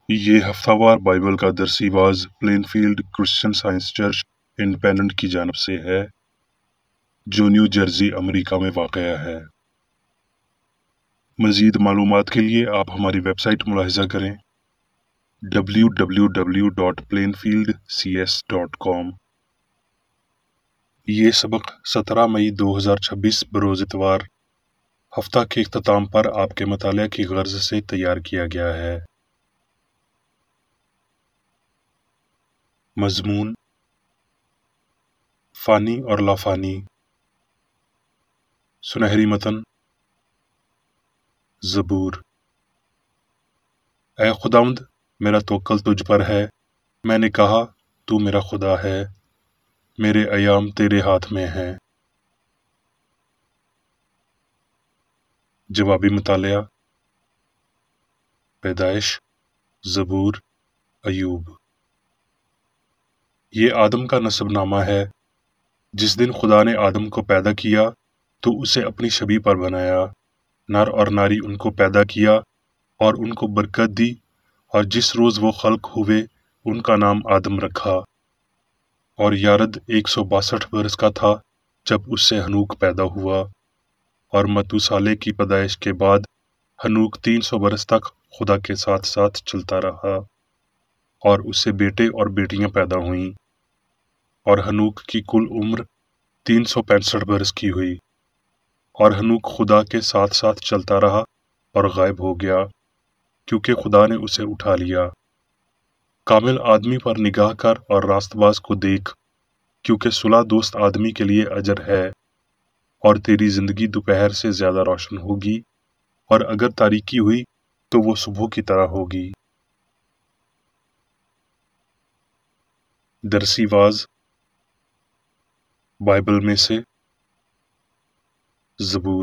یہ ہفتہ وار بائبل کا درسی واز Plainfield Christian Science church independent کی جانب سے ہے جو نیو جرسی امریکہ میں واقع ہے۔ مزید معلومات کے لیے آپ ہماری ویب سائٹ ملاحظہ کریں www.plainfieldcs.com۔ یہ سبق 17 مئی 2026 بروز اتوار ہفتہ کے اختتام پر آپ کے مطالعہ کی غرض سے تیار کیا گیا ہے۔ مضمون فانی اور لافانی، سنہری متن زبور۔ اے خداوند، میرا توکل تجھ پر ہے، میں نے کہا تو میرا خدا ہے، میرے ایام تیرے ہاتھ میں ہیں۔ جوابی مطالعہ پیدائش، زبور، ایوب۔ یہ آدم کا نسب نامہ ہے۔ جس دن خدا نے آدم کو پیدا کیا تو اسے اپنی شبیہ پر بنایا، نر اور ناری ان کو پیدا کیا اور ان کو برکت دی، اور جس روز وہ خلق ہوئے ان کا نام آدم رکھا۔ اور یارد 162 برس کا تھا جب اس سے ہنوک پیدا ہوا، اور متوسالے کی پیدائش کے بعد ہنوک 300 برس تک خدا کے ساتھ ساتھ چلتا رہا، اور اس سے بیٹے اور بیٹیاں پیدا ہوئیں، اور ہنوک کی کل عمر 365 برس کی ہوئی، اور ہنوک خدا کے ساتھ ساتھ چلتا رہا اور غائب ہو گیا کیونکہ خدا نے اسے اٹھا لیا۔ کامل آدمی پر نگاہ کر اور راست باز کو دیکھ، کیونکہ صلح دوست آدمی کے لیے اجر ہے، اور تیری زندگی دوپہر سے زیادہ روشن ہوگی، اور اگر تاریکی ہوئی تو وہ صبح کی طرح ہوگی۔ درسی واز بائبل میں سے زبور۔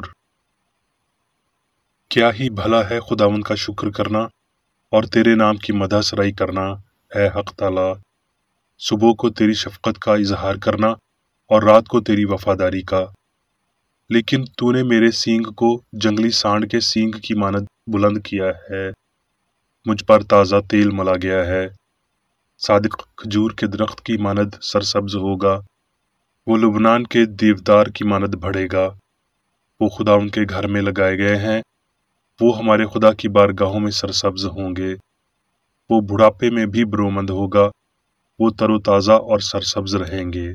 کیا ہی بھلا ہے خداوند کا شکر کرنا اور تیرے نام کی مدح سرائی کرنا، اے حق تعالی۔ صبح کو تیری شفقت کا اظہار کرنا اور رات کو تیری وفاداری کا۔ لیکن تو نے میرے سینگ کو جنگلی سانڈ کے سینگ کی مانند بلند کیا ہے، مجھ پر تازہ تیل ملا گیا ہے۔ صادق کھجور کے درخت کی مانند سرسبز ہوگا، وہ لبنان کے دیودار کی مانند بڑھے گا۔ وہ خداوند کے گھر میں لگائے گئے ہیں، وہ ہمارے خدا کی بارگاہوں میں سرسبز ہوں گے۔ وہ بڑھاپے میں بھی برومند ہوگا، وہ تر و تازہ اور سرسبز رہیں گے۔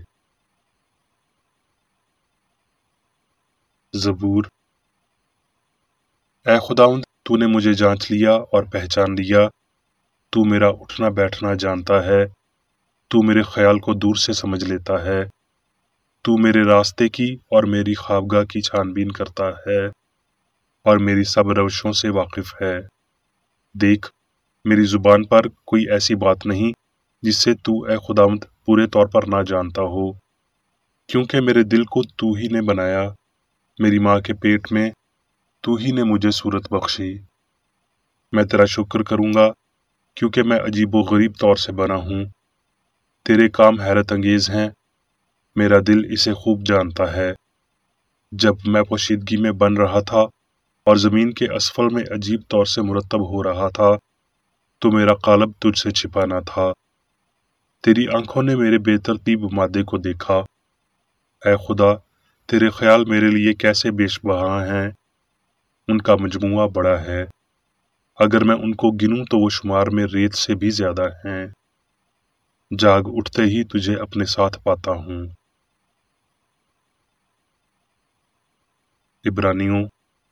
زبور۔ اے خداوند، تو نے مجھے جانچ لیا اور پہچان لیا، تو میرا اٹھنا بیٹھنا جانتا ہے، تو میرے خیال کو دور سے سمجھ لیتا ہے، تو میرے راستے کی اور میری خوابگاہ کی چھان بین کرتا ہے، اور میری سب روشوں سے واقف ہے۔ دیکھ، میری زبان پر کوئی ایسی بات نہیں جس سے تو اے خداوند پورے طور پر نہ جانتا ہو، کیونکہ میرے دل کو تو ہی نے بنایا، میری ماں کے پیٹ میں تو ہی نے مجھے صورت بخشی۔ میں تیرا شکر کروں گا کیونکہ میں عجیب و غریب طور سے بنا ہوں۔ تیرے کام حیرت انگیز ہیں، میرا دل اسے خوب جانتا ہے۔ جب میں پوشیدگی میں بن رہا تھا اور زمین کے اسفل میں عجیب طور سے مرتب ہو رہا تھا تو میرا قالب تجھ سے چھپا نہ تھا۔ تیری آنکھوں نے میرے بے ترتیب مادے کو دیکھا۔ اے خدا، تیرے خیال میرے لیے کیسے بیش بہا ہیں، ان کا مجموعہ بڑا ہے، اگر میں ان کو گنوں تو وہ شمار میں ریت سے بھی زیادہ ہیں۔ جاگ اٹھتے ہی تجھے اپنے ساتھ پاتا ہوں۔ عبرانیوں۔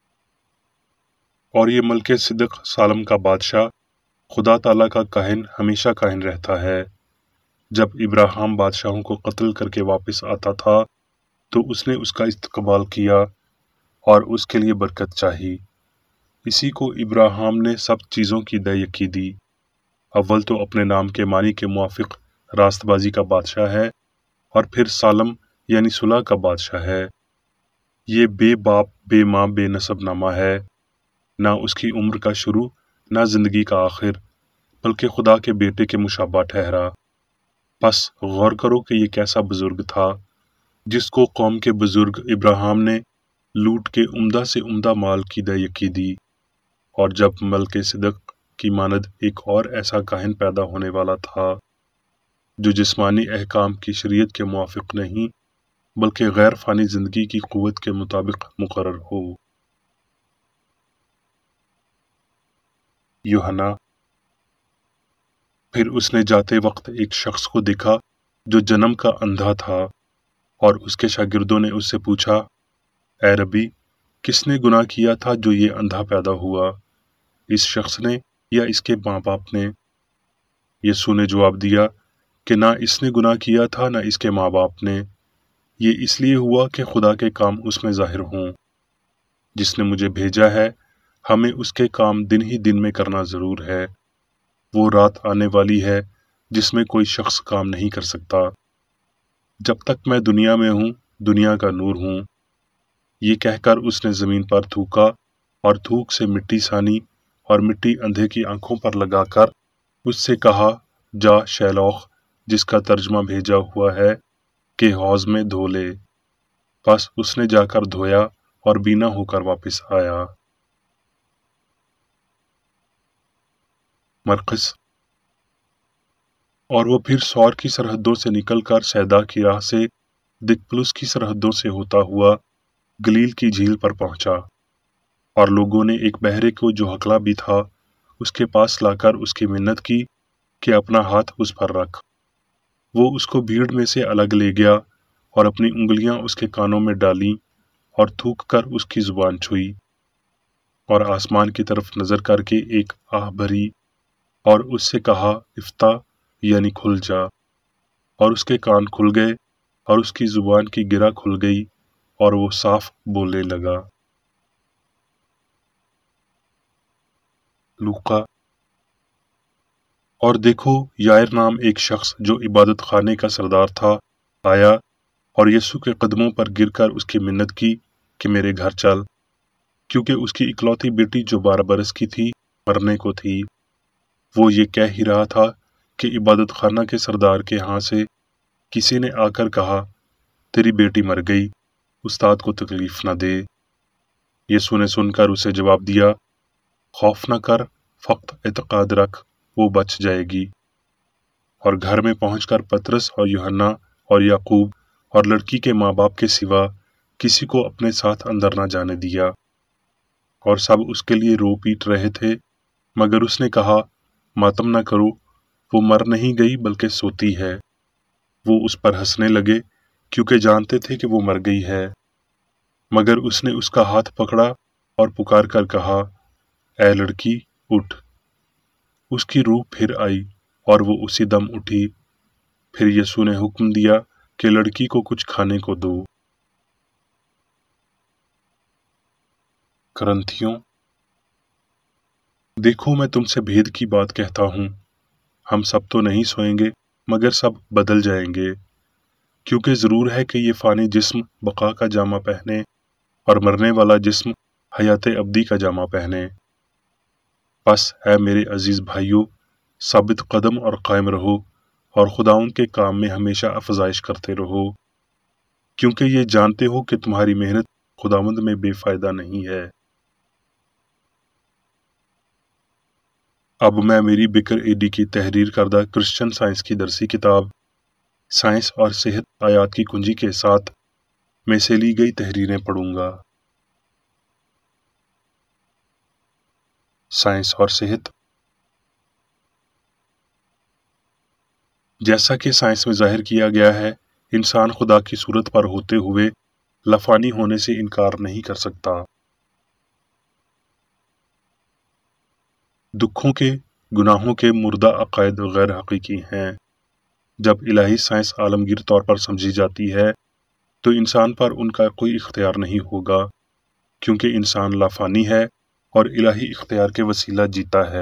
اور یہ ملک صدق سالم کا بادشاہ خدا تعالیٰ کا کاہن ہمیشہ کاہن رہتا ہے۔ جب ابراہیم بادشاہوں کو قتل کر کے واپس آتا تھا تو اس نے اس کا استقبال کیا اور اس کے لیے برکت چاہی۔ اسی کو ابراہیم نے سب چیزوں کی دہیکی دی۔ اول تو اپنے نام کے معنی کے موافق راست بازی کا بادشاہ ہے، اور پھر سالم یعنی صلح کا بادشاہ ہے۔ یہ بے باپ بے ماں بے نسب نامہ ہے، نہ اس کی عمر کا شروع نہ زندگی کا آخر، بلکہ خدا کے بیٹے کے مشابہ ٹھہرا۔ پس غور کرو کہ یہ کیسا بزرگ تھا جس کو قوم کے بزرگ ابراہیم نے لوٹ کے عمدہ سے عمدہ مال کی دہیکی دی، اور جب ملک صدق کی مانند ایک اور ایسا کاہن پیدا ہونے والا تھا جو جسمانی احکام کی شریعت کے موافق نہیں بلکہ غیر فانی زندگی کی قوت کے مطابق مقرر ہو۔ یوحنا: پھر اس نے جاتے وقت ایک شخص کو دیکھا جو جنم کا اندھا تھا، اور اس کے شاگردوں نے اس سے پوچھا، اے ربی، کس نے گناہ کیا تھا جو یہ اندھا پیدا ہوا، اس شخص نے یا اس کے ماں باپ نے؟ یسوع نے جواب دیا کہ نہ اس نے گناہ کیا تھا نہ اس کے ماں باپ نے، یہ اس لیے ہوا کہ خدا کے کام اس میں ظاہر ہوں۔ جس نے مجھے بھیجا ہے، ہمیں اس کے کام دن ہی دن میں کرنا ضرور ہے۔ وہ رات آنے والی ہے جس میں کوئی شخص کام نہیں کر سکتا۔ جب تک میں دنیا میں ہوں، دنیا کا نور ہوں۔ یہ کہہ کر اس نے زمین پر تھوکا اور تھوک سے مٹی سانی، اور مٹی اندھے کی آنکھوں پر لگا کر اس سے کہا، جا شیلوخ، جس کا ترجمہ بھیجا ہوا ہے کہ حوض میں دھو لے۔ بس اس نے جا کر دھویا اور بینا ہو کر واپس آیا۔ مرقس: اور وہ پھر سور کی سرحدوں سے نکل کر سیدا کی راہ سے دکپلس کی سرحدوں سے ہوتا ہوا گلیل کی جھیل پر پہنچا، اور لوگوں نے ایک بہرے کو جو ہکلا بھی تھا اس کے پاس لا کر اس کی منت کی کہ اپنا ہاتھ اس پر رکھ۔ وہ اس کو بھیڑ میں سے الگ لے گیا اور اپنی انگلیاں اس کے کانوں میں ڈالیں اور تھوک کر اس کی زبان چھوئی، اور آسمان کی طرف نظر کر کے ایک آہ بھری اور اس سے کہا، افتح، یعنی کھل جا، اور اس کے کان کھل گئے اور اس کی زبان کی گرہ کھل گئی اور وہ صاف بولنے لگا۔ لوقا: اور دیکھو، یائر نام ایک شخص جو عبادت خانے کا سردار تھا آیا اور یسوع کے قدموں پر گر کر اس کی منت کی کہ میرے گھر چل، کیونکہ اس کی اکلوتی بیٹی جو 12 برس کی تھی مرنے کو تھی۔ وہ یہ کہہ ہی رہا تھا کہ عبادت خانہ کے سردار کے ہاں سے کسی نے آ کر کہا، تیری بیٹی مر گئی، استاد کو تکلیف نہ دے۔ یسوع نے سن کر اسے جواب دیا، خوف نہ کر، فقط اعتقاد رکھ، وہ بچ جائے گی۔ اور گھر میں پہنچ کر پطرس اور یوحنا اور یعقوب اور لڑکی کے ماں باپ کے سوا کسی کو اپنے ساتھ اندر نہ جانے دیا، اور سب اس کے لیے رو پیٹ رہے تھے، مگر اس نے کہا، ماتم نہ کرو، وہ مر نہیں گئی بلکہ سوتی ہے۔ وہ اس پر ہنسنے لگے کیونکہ جانتے تھے کہ وہ مر گئی ہے، مگر اس نے اس کا ہاتھ پکڑا اور پکار کر کہا، اے لڑکی، اٹھ۔ اس کی روح پھر آئی اور وہ اسی دم اٹھی۔ پھر یسوع نے حکم دیا کہ لڑکی کو کچھ کھانے کو دو۔ کرنتھیوں: دیکھو، میں تم سے بھید کی بات کہتا ہوں، ہم سب تو نہیں سوئیں گے مگر سب بدل جائیں گے، کیونکہ ضرور ہے کہ یہ فانی جسم بقا کا جامہ پہنے اور مرنے والا جسم حیات ابدی کا جامہ پہنے۔ بس اے میرے عزیز بھائیو، ثابت قدم اور قائم رہو، اور خداوند کے کام میں ہمیشہ افزائش کرتے رہو، کیونکہ یہ جانتے ہو کہ تمہاری محنت خداوند میں بے فائدہ نہیں ہے۔ اب میں میری بکر ایڈی کی تحریر کردہ کرسچن سائنس کی درسی کتاب سائنس اور صحت آیات کی کنجی کے ساتھ میں سے لی گئی تحریریں پڑھوں گا۔ سائنس اور صحت: جیسا کہ سائنس میں ظاہر کیا گیا ہے، انسان خدا کی صورت پر ہوتے ہوئے لافانی ہونے سے انکار نہیں کر سکتا۔ دکھوں کے، گناہوں کے مردہ عقائد غیر حقیقی ہیں۔ جب الہی سائنس عالمگیر طور پر سمجھی جاتی ہے تو انسان پر ان کا کوئی اختیار نہیں ہوگا، کیونکہ انسان لافانی ہے اور الہی اختیار کے وسیلہ جیتا ہے۔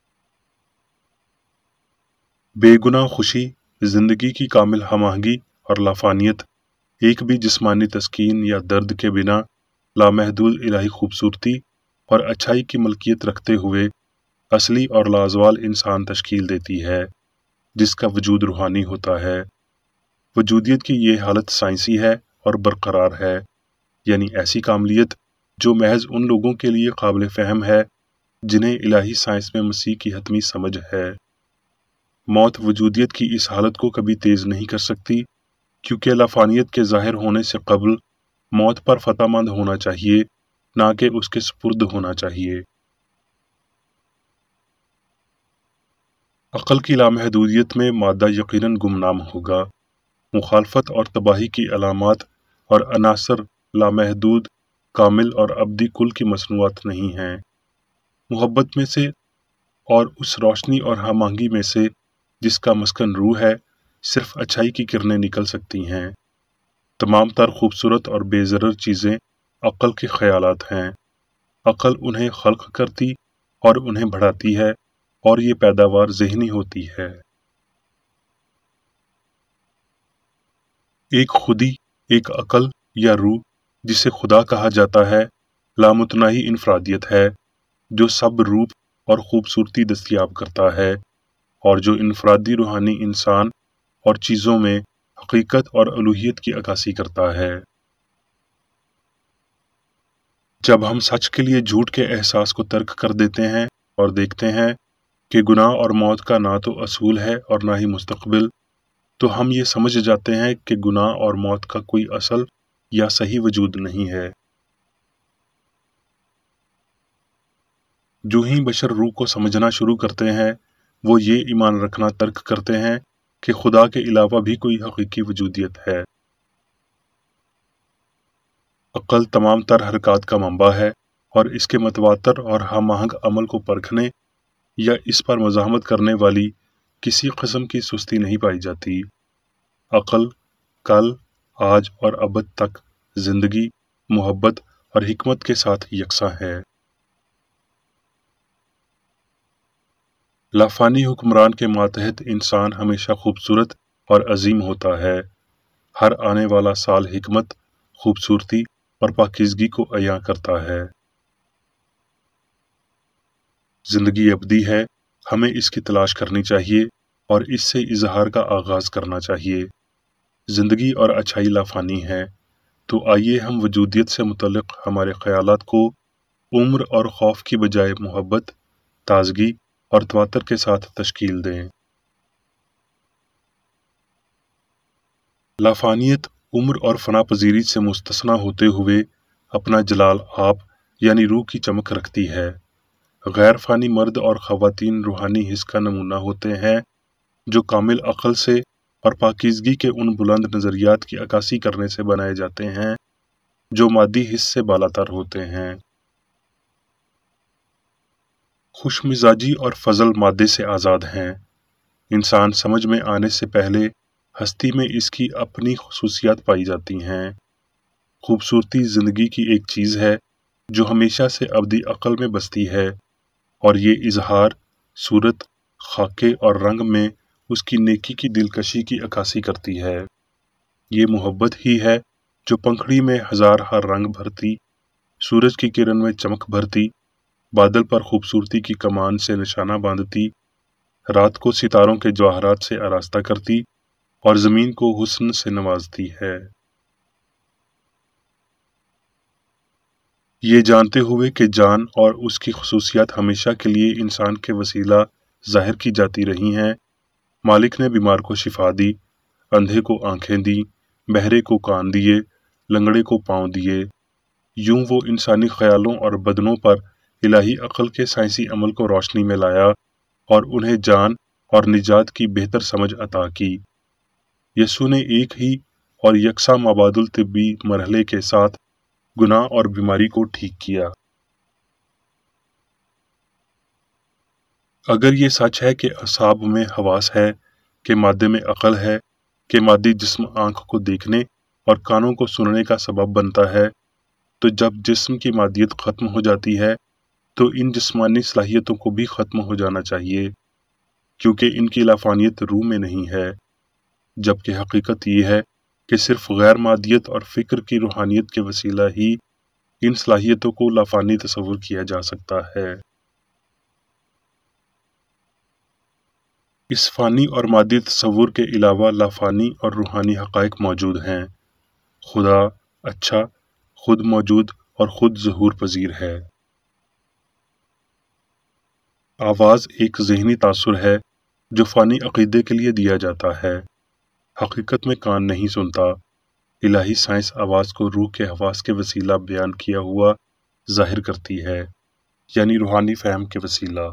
بے گناہ خوشی، زندگی کی کامل ہم آہنگی اور لافانیت ایک بھی جسمانی تسکین یا درد کے بنا لامحدود الہی خوبصورتی اور اچھائی کی ملکیت رکھتے ہوئے اصلی اور لازوال انسان تشکیل دیتی ہے، جس کا وجود روحانی ہوتا ہے۔ وجودیت کی یہ حالت سائنسی ہے اور برقرار ہے، یعنی ایسی کاملیت جو محض ان لوگوں کے لیے قابل فہم ہے جنہیں الہی سائنس میں مسیح کی حتمی سمجھ ہے۔ موت وجودیت کی اس حالت کو کبھی تیز نہیں کر سکتی، کیونکہ لافانیت کے ظاہر ہونے سے قبل موت پر فتح مند ہونا چاہیے، نہ کہ اس کے سپرد ہونا چاہیے۔ عقل کی لامحدودیت میں مادہ یقیناً گمنام ہوگا۔ مخالفت اور تباہی کی علامات اور عناصر لامحدود، کامل اور ابدی کل کی مصنوعات نہیں ہیں۔ محبت میں سے اور اس روشنی اور ہم آہنگی میں سے جس کا مسکن روح ہے، صرف اچھائی کی کرنیں نکل سکتی ہیں۔ تمام تر خوبصورت اور بے ضرر چیزیں عقل کے خیالات ہیں۔ عقل انہیں خلق کرتی اور انہیں بڑھاتی ہے، اور یہ پیداوار ذہنی ہوتی ہے۔ ایک خودی، ایک عقل یا روح جسے خدا کہا جاتا ہے، لامتناہی انفرادیت ہے جو سب روپ اور خوبصورتی دستیاب کرتا ہے، اور جو انفرادی روحانی انسان اور چیزوں میں حقیقت اور الوہیت کی عکاسی کرتا ہے۔ جب ہم سچ کے لیے جھوٹ کے احساس کو ترک کر دیتے ہیں اور دیکھتے ہیں کہ گناہ اور موت کا نہ تو اصول ہے اور نہ ہی مستقبل، تو ہم یہ سمجھ جاتے ہیں کہ گناہ اور موت کا کوئی اصل یا صحیح وجود نہیں ہے۔ جو ہی بشر روح کو سمجھنا شروع کرتے ہیں، وہ یہ ایمان رکھنا ترک کرتے ہیں کہ خدا کے علاوہ بھی کوئی حقیقی وجودیت ہے۔ عقل تمام تر حرکات کا منبع ہے، اور اس کے متواتر اور ہم آہنگ عمل کو پرکھنے یا اس پر مزاحمت کرنے والی کسی قسم کی سستی نہیں پائی جاتی۔ عقل کل، آج اور ابد تک زندگی، محبت اور حکمت کے ساتھ یکساں ہے۔ لافانی حکمران کے ماتحت انسان ہمیشہ خوبصورت اور عظیم ہوتا ہے۔ ہر آنے والا سال حکمت، خوبصورتی اور پاکیزگی کو عیاں کرتا ہے۔ زندگی ابدی ہے، ہمیں اس کی تلاش کرنی چاہیے اور اس سے اظہار کا آغاز کرنا چاہیے۔ زندگی اور اچھائی لافانی ہے، تو آئیے ہم وجودیت سے متعلق ہمارے خیالات کو عمر اور خوف کی بجائے محبت، تازگی اور تواتر کے ساتھ تشکیل دیں۔ لافانیت عمر اور فنا پذیری سے مستثنیٰ ہوتے ہوئے اپنا جلال آپ یعنی روح کی چمک رکھتی ہے۔ غیر فانی مرد اور خواتین روحانی حس کا نمونہ ہوتے ہیں جو کامل عقل سے اور پاکیزگی کے ان بلند نظریات کی عکاسی کرنے سے بنائے جاتے ہیں جو مادی حس سے بالاتر ہوتے ہیں۔ خوش مزاجی اور فضل مادے سے آزاد ہیں۔ انسان سمجھ میں آنے سے پہلے ہستی میں اس کی اپنی خصوصیات پائی جاتی ہیں۔ خوبصورتی زندگی کی ایک چیز ہے جو ہمیشہ سے ابدی عقل میں بستی ہے، اور یہ اظہار صورت، خاکے اور رنگ میں اس کی نیکی کی دلکشی کی عکاسی کرتی ہے۔ یہ محبت ہی ہے جو پنکھڑی میں ہزارہ رنگ بھرتی، سورج کی کرن میں چمک بھرتی، بادل پر خوبصورتی کی کمان سے نشانہ باندھتی، رات کو ستاروں کے جواہرات سے آراستہ کرتی اور زمین کو حسن سے نوازتی ہے۔ یہ جانتے ہوئے کہ جان اور اس کی خصوصیات ہمیشہ کے لیے انسان کے وسیلہ ظاہر کی جاتی رہی ہیں، مالک نے بیمار کو شفا دی، اندھے کو آنکھیں دی، بہرے کو کان دیے، لنگڑے کو پاؤں دیے۔ یوں وہ انسانی خیالوں اور بدنوں پر الہی عقل کے سائنسی عمل کو روشنی میں لایا اور انہیں جان اور نجات کی بہتر سمجھ عطا کی۔ یسوع نے ایک ہی اور یکساں مابعد الطبی مرحلے کے ساتھ گناہ اور بیماری کو ٹھیک کیا۔ اگر یہ سچ ہے کہ اعصاب میں حواس ہے، کہ مادے میں عقل ہے، کہ مادی جسم آنکھ کو دیکھنے اور کانوں کو سننے کا سبب بنتا ہے، تو جب جسم کی مادیت ختم ہو جاتی ہے تو ان جسمانی صلاحیتوں کو بھی ختم ہو جانا چاہیے، کیونکہ ان کی لافانیت روح میں نہیں ہے، جبکہ حقیقت یہ ہے کہ صرف غیر مادیت اور فکر کی روحانیت کے وسیلہ ہی ان صلاحیتوں کو لافانی تصور کیا جا سکتا ہے۔ اس فانی اور مادی تصور کے علاوہ لافانی اور روحانی حقائق موجود ہیں۔ خدا اچھا، خود موجود اور خود ظہور پذیر ہے۔ آواز ایک ذہنی تاثر ہے جو فانی عقیدے کے لیے دیا جاتا ہے، حقیقت میں کان نہیں سنتا۔ الہی سائنس آواز کو روح کے حواس کے وسیلہ بیان کیا ہوا ظاہر کرتی ہے، یعنی روحانی فہم کے وسیلہ۔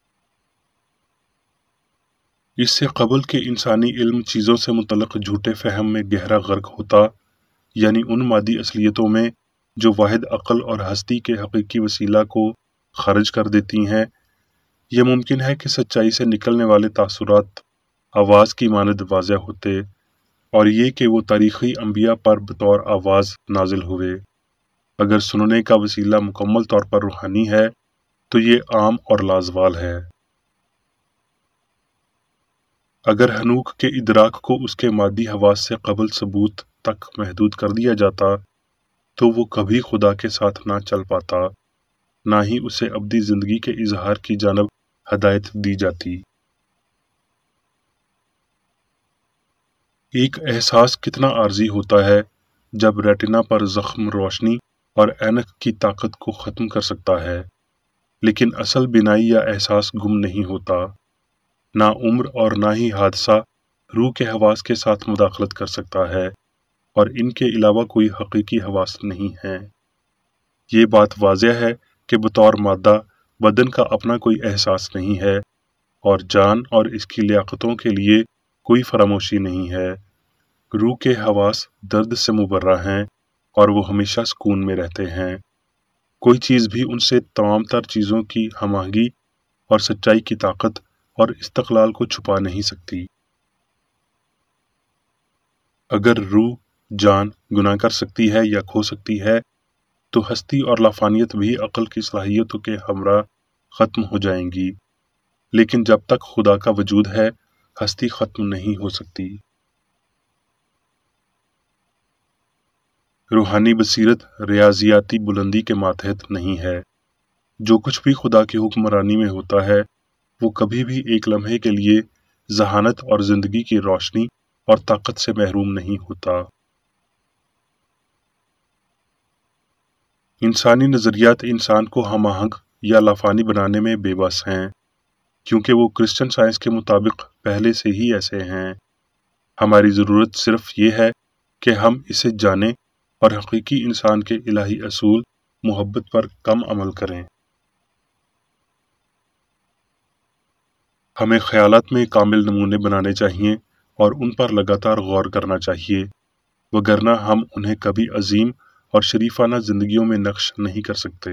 اس سے قبل کہ انسانی علم چیزوں سے متعلق جھوٹے فہم میں گہرا غرق ہوتا، یعنی ان مادی اصلیتوں میں جو واحد عقل اور ہستی کے حقیقی وسیلہ کو خارج کر دیتی ہیں، یہ ممکن ہے کہ سچائی سے نکلنے والے تاثرات آواز کی مانند واضح ہوتے، اور یہ کہ وہ تاریخی انبیاء پر بطور آواز نازل ہوئے۔ اگر سننے کا وسیلہ مکمل طور پر روحانی ہے تو یہ عام اور لازوال ہے۔ اگر حنوک کے ادراک کو اس کے مادی حواس سے قبل ثبوت تک محدود کر دیا جاتا تو وہ کبھی خدا کے ساتھ نہ چل پاتا، نہ ہی اسے ابدی زندگی کے اظہار کی جانب ہدایت دی جاتی۔ ایک احساس کتنا عارضی ہوتا ہے جب ریٹنا پر زخم روشنی اور اینک کی طاقت کو ختم کر سکتا ہے، لیکن اصل بینائی یا احساس گم نہیں ہوتا۔ نہ عمر اور نہ ہی حادثہ روح کے حواس کے ساتھ مداخلت کر سکتا ہے، اور ان کے علاوہ کوئی حقیقی حواس نہیں ہیں۔ یہ بات واضح ہے کہ بطور مادہ بدن کا اپنا کوئی احساس نہیں ہے، اور جان اور اس کی لیاقتوں کے لیے کوئی فراموشی نہیں ہے۔ روح کے حواس درد سے مبرہ ہیں اور وہ ہمیشہ سکون میں رہتے ہیں۔ کوئی چیز بھی ان سے تمام تر چیزوں کی ہم آہنگی اور سچائی کی طاقت اور استقلال کو چھپا نہیں سکتی۔ اگر روح جان گناہ کر سکتی ہے یا کھو سکتی ہے تو ہستی اور لافانیت بھی عقل کی صلاحیتوں کے ہمراہ ختم ہو جائیں گی، لیکن جب تک خدا کا وجود ہے ہستی ختم نہیں ہو سکتی۔ روحانی بصیرت ریاضیاتی بلندی کے ماتحت نہیں ہے۔ جو کچھ بھی خدا کی حکمرانی میں ہوتا ہے وہ کبھی بھی ایک لمحے کے لیے ذہانت اور زندگی کی روشنی اور طاقت سے محروم نہیں ہوتا۔ انسانی نظریات انسان کو ہم آہنگ یا لافانی بنانے میں بے بس ہیں، کیونکہ وہ کرسچن سائنس کے مطابق پہلے سے ہی ایسے ہیں۔ ہماری ضرورت صرف یہ ہے کہ ہم اسے جانیں اور حقیقی انسان کے الہی اصول محبت پر کم عمل کریں۔ ہمیں خیالات میں کامل نمونے بنانے چاہیے اور ان پر لگاتار غور کرنا چاہیے، وگرنہ ہم انہیں کبھی عظیم اور شریفانہ زندگیوں میں نقش نہیں کر سکتے۔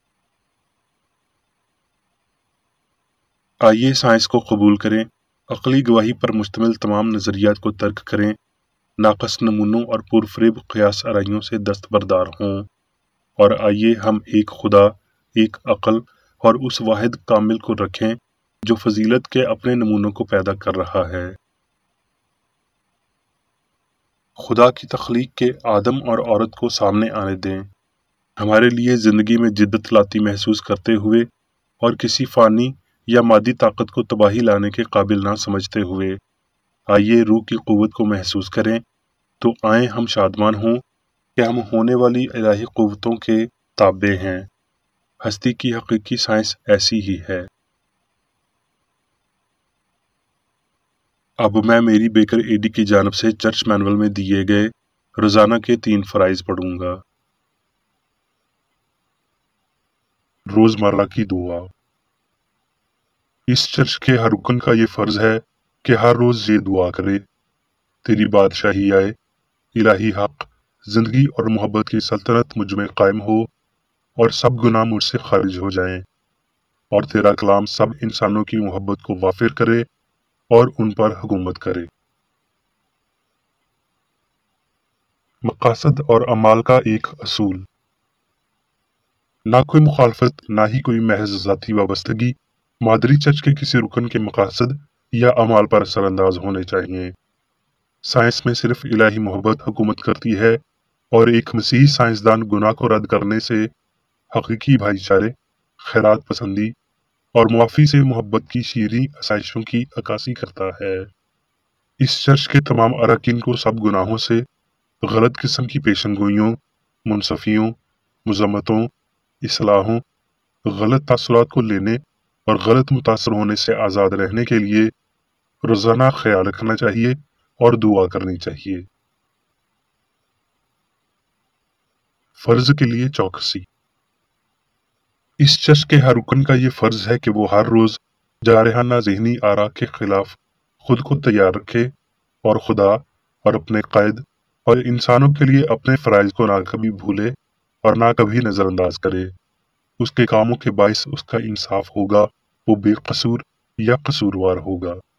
آئیے سائنس کو قبول کریں، عقلی گواہی پر مشتمل تمام نظریات کو ترک کریں، ناقص نمونوں اور پرفریب قیاس آرائیوں سے دستبردار ہوں، اور آئیے ہم ایک خدا، ایک عقل اور اس واحد کامل کو رکھیں جو فضیلت کے اپنے نمونوں کو پیدا کر رہا ہے۔ خدا کی تخلیق کے آدم اور عورت کو سامنے آنے دیں، ہمارے لیے زندگی میں جدت لاتی محسوس کرتے ہوئے اور کسی فانی یا مادی طاقت کو تباہی لانے کے قابل نہ سمجھتے ہوئے۔ آئیے روح کی قوت کو محسوس کریں، تو آئیں ہم شادمان ہوں کہ ہم ہونے والی الہی قوتوں کے تابع ہیں۔ ہستی کی حقیقی سائنس ایسی ہی ہے۔ اب میں میری بیکر ایڈی کی جانب سے چرچ مینول میں دیے گئے روزانہ کے 3 فرائض پڑھوں گا۔ روزمرہ کی دعا۔ اس چرچ کے ہر رکن کا یہ فرض ہے کہ ہر روز یہ دعا کرے: تیری بادشاہی آئے، الہی حق، زندگی اور محبت کی سلطنت مجھ میں قائم ہو، اور سب گناہ مجھ سے خارج ہو جائیں، اور تیرا کلام سب انسانوں کی محبت کو وافر کرے اور ان پر حکومت کرے۔ مقاصد اور اعمال کا ایک اصول۔ نہ کوئی مخالفت، نہ ہی کوئی محض ذاتی وابستگی مادری چرچ کے کسی رکن کے مقاصد یا اعمال پر اثر انداز ہونے چاہیے۔ سائنس میں صرف الہی محبت حکومت کرتی ہے، اور ایک مسیحی سائنسدان گناہ کو رد کرنے سے حقیقی بھائی چارے، خیرات پسندی اور معافی سے محبت کی شیریں آسائشوں کی عکاسی کرتا ہے۔ اس چرچ کے تمام اراکین کو سب گناہوں سے، غلط قسم کی پیشن گوئیوں، منصفیوں، مذمتوں، اصلاحوں، غلط تاثرات کو لینے اور غلط متاثر ہونے سے آزاد رہنے کے لیے روزانہ خیال رکھنا چاہیے اور دعا کرنی چاہیے۔ فرض کے لیے چوکسی۔ اس شخص کے ہر رکن کا یہ فرض ہے کہ وہ ہر روز جارحانہ ذہنی آرا کے خلاف خود کو تیار رکھے اور خدا اور اپنے قائد اور انسانوں کے لیے اپنے فرائض کو نہ کبھی بھولے اور نہ کبھی نظر انداز کرے۔ اس کے کاموں کے باعث اس کا انصاف ہوگا، وہ بے قصور یا قصوروار ہوگا۔